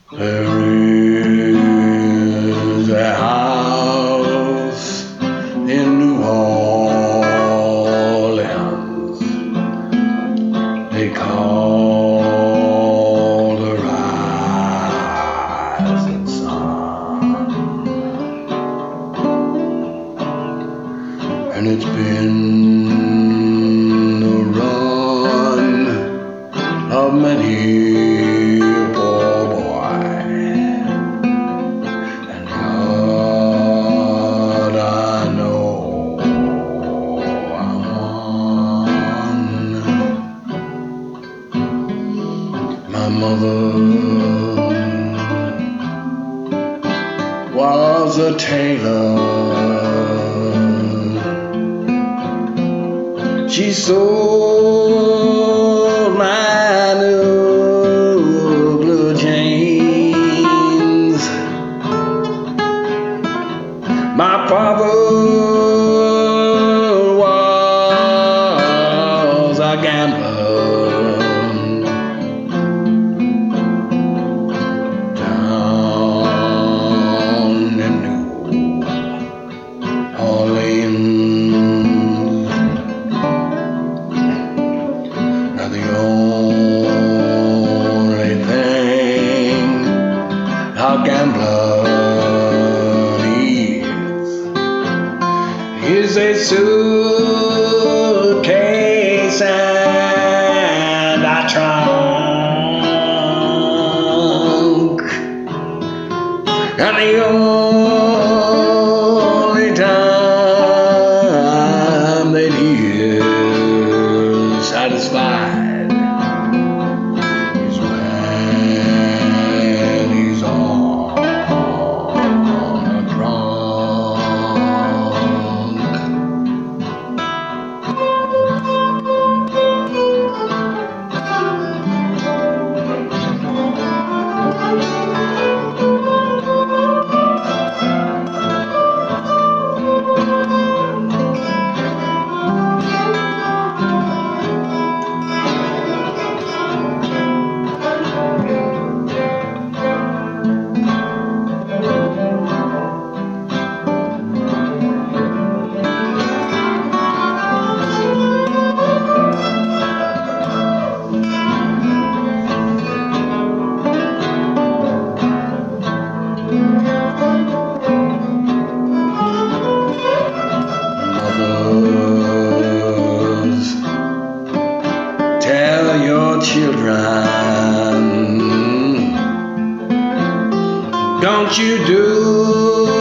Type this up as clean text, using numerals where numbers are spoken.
There is a house in New Orleans they call the Rising Sun, and it's been the run of many a poor boy. And God, I know I'm one. My mother was a tailor. She sold my new blue jeans. My father was a gambler down in New Orleans. Now the only thing a gambler is a suitcase and a trunk, and the only time that he is satisfied is when he's on a drunk. Mothers, tell your children, don't you do